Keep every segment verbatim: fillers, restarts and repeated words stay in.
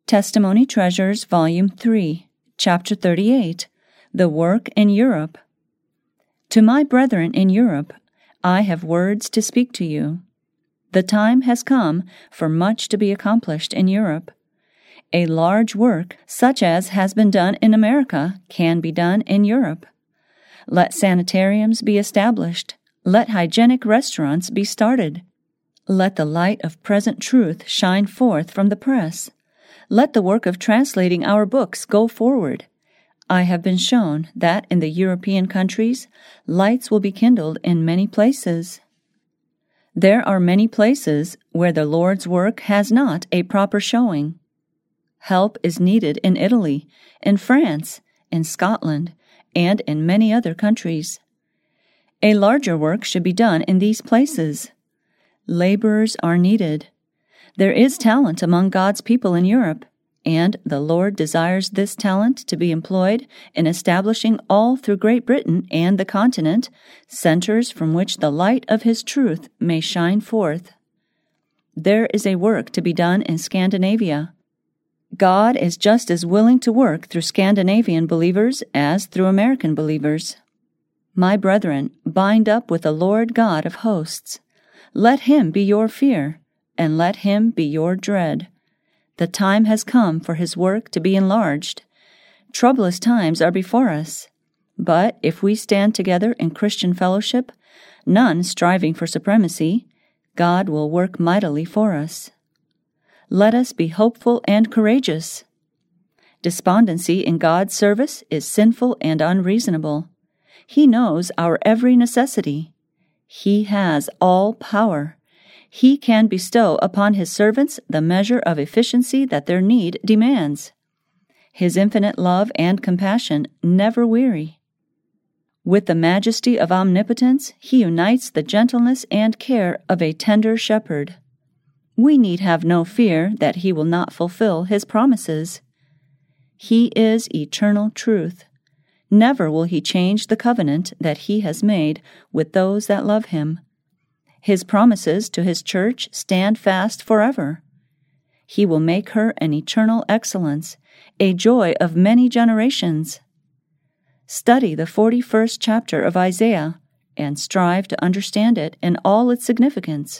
Testimony Treasures, Volume three, Chapter thirty-eight, The Work in Europe. To my brethren in Europe, I have words to speak to you. The time has come for much to be accomplished in Europe. A large work, such as has been done in America, can be done in Europe. Let sanitariums be established. Let hygienic restaurants be started. Let the light of present truth shine forth from the press. Let the work of translating our books go forward. I have been shown that in the European countries, lights will be kindled in many places. There are many places where the Lord's work has not a proper showing. Help is needed in Italy, in France, in Scotland, and in many other countries. A larger work should be done in these places. Laborers are needed. There is talent among God's people in Europe, and the Lord desires this talent to be employed in establishing all through Great Britain and the continent centers from which the light of His truth may shine forth. There is a work to be done in Scandinavia. God is just as willing to work through Scandinavian believers as through American believers. My brethren, bind up with the Lord God of hosts. Let Him be your fear, and let Him be your dread. The time has come for His work to be enlarged. Troublous times are before us. But if we stand together in Christian fellowship, none striving for supremacy, God will work mightily for us. Let us be hopeful and courageous. Despondency in God's service is sinful and unreasonable. He knows our every necessity. He has all power. He can bestow upon His servants the measure of efficiency that their need demands. His infinite love and compassion never weary. With the majesty of omnipotence, He unites the gentleness and care of a tender shepherd. We need have no fear that He will not fulfill His promises. He is eternal truth. Never will He change the covenant that He has made with those that love Him. His promises to His church stand fast forever. He will make her an eternal excellence, a joy of many generations. Study the forty-first chapter of Isaiah and strive to understand it in all its significance.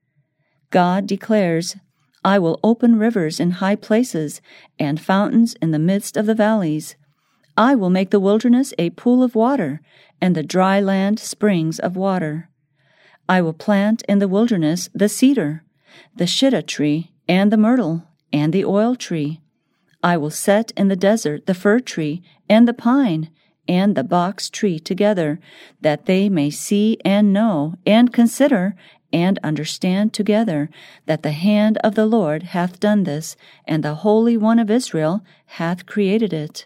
God declares, "I will open rivers in high places and fountains in the midst of the valleys. I will make the wilderness a pool of water and the dry land springs of water. I will plant in the wilderness the cedar, the shittim tree, and the myrtle, and the oil tree. I will set in the desert the fir tree, and the pine, and the box tree together, that they may see and know, and consider, and understand together, that the hand of the Lord hath done this, and the Holy One of Israel hath created it."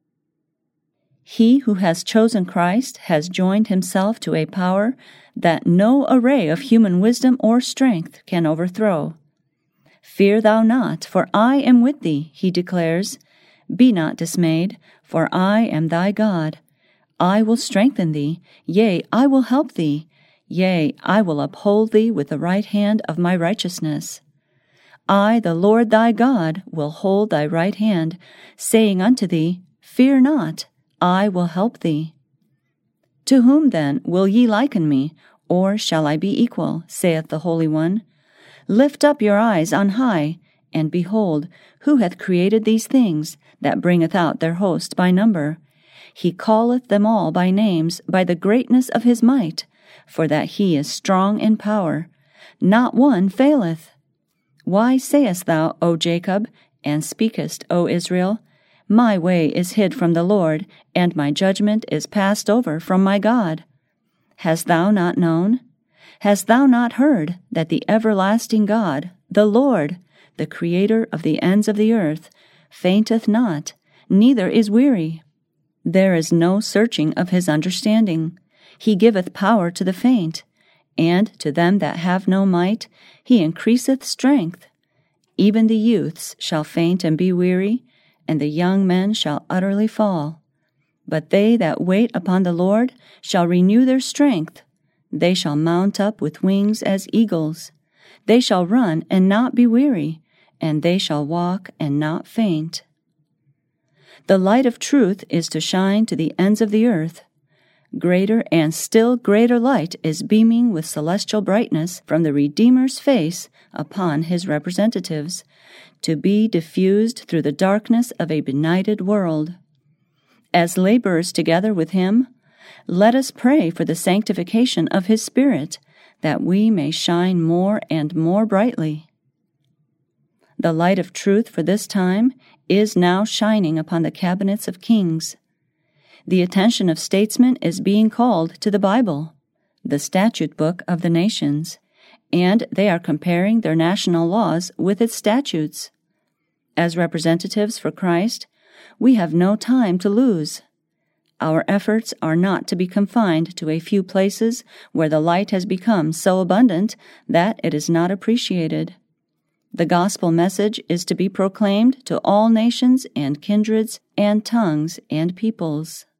He who has chosen Christ has joined himself to a power that no array of human wisdom or strength can overthrow. "Fear thou not, for I am with thee," he declares. "Be not dismayed, for I am thy God. I will strengthen thee, yea, I will help thee, yea, I will uphold thee with the right hand of my righteousness. I, the Lord thy God, will hold thy right hand, saying unto thee, Fear not, I will help thee. To whom then will ye liken me, or shall I be equal, saith the Holy One? Lift up your eyes on high, and behold, who hath created these things, that bringeth out their host by number? He calleth them all by names, by the greatness of His might, for that He is strong in power. Not one faileth. Why sayest thou, O Jacob, and speakest, O Israel, My way is hid from the Lord, and my judgment is passed over from my God? Hast thou not known? Hast thou not heard that the everlasting God, the Lord, the Creator of the ends of the earth, fainteth not, neither is weary? There is no searching of His understanding. He giveth power to the faint, and to them that have no might He increaseth strength. Even the youths shall faint and be weary, and the young men shall utterly fall. But they that wait upon the Lord shall renew their strength. They shall mount up with wings as eagles. They shall run and not be weary, and they shall walk and not faint. The light of truth is to shine to the ends of the earth. Greater and still greater light is beaming with celestial brightness from the Redeemer's face upon his representatives, to be diffused through the darkness of a benighted world. As laborers together with him, let us pray for the sanctification of his Spirit, that we may shine more and more brightly. The light of truth for this time is now shining upon the cabinets of kings. The attention of statesmen is being called to the Bible, the statute book of the nations, and they are comparing their national laws with its statutes. As representatives for Christ, we have no time to lose. Our efforts are not to be confined to a few places where the light has become so abundant that it is not appreciated. The gospel message is to be proclaimed to all nations and kindreds and tongues and peoples.